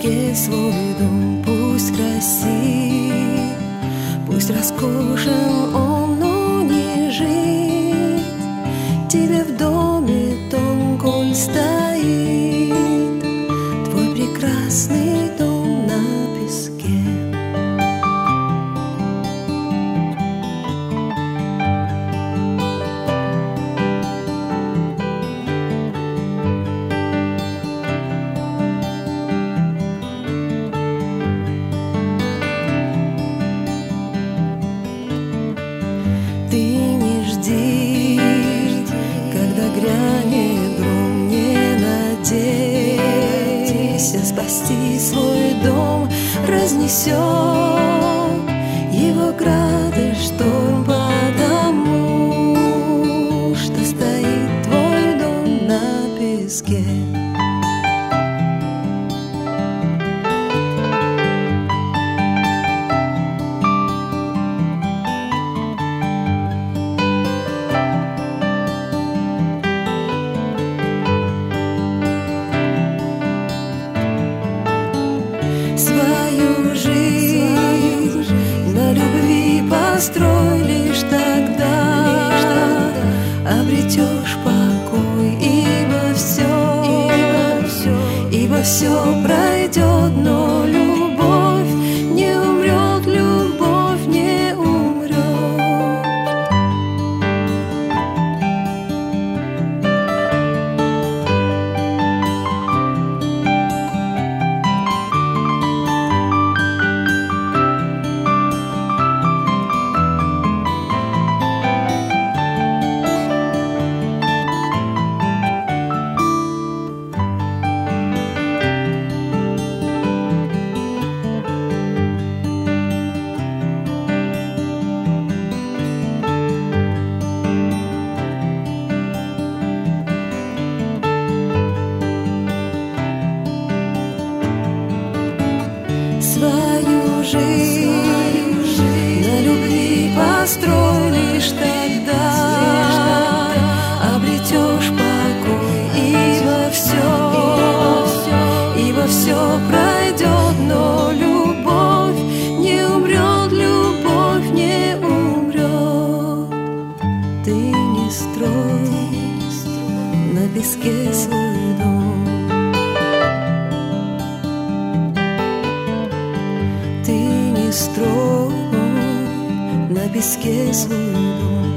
песке свой дом, пусть красив, пусть роскошен он, но не жить тебе в доме том, коль стоит твой прекрасный дом на песке. Ты не жди, когда грянет гром, не надейся спасти свой дом, разнесет его град и шторм, потому что стоит твой дом на песке. Свою жизнь на любви построй, лишь тогда обретешь покой, ибо все пройдет, но любовь не умрет, любовь не умрет. Свою жизнь на любви построй, лишь тогда обретешь покой, ибо все пройдет, но любовь не умрет, любовь не умрет. Ты не строй на песке свой дом, ты не строй на песке свой дом.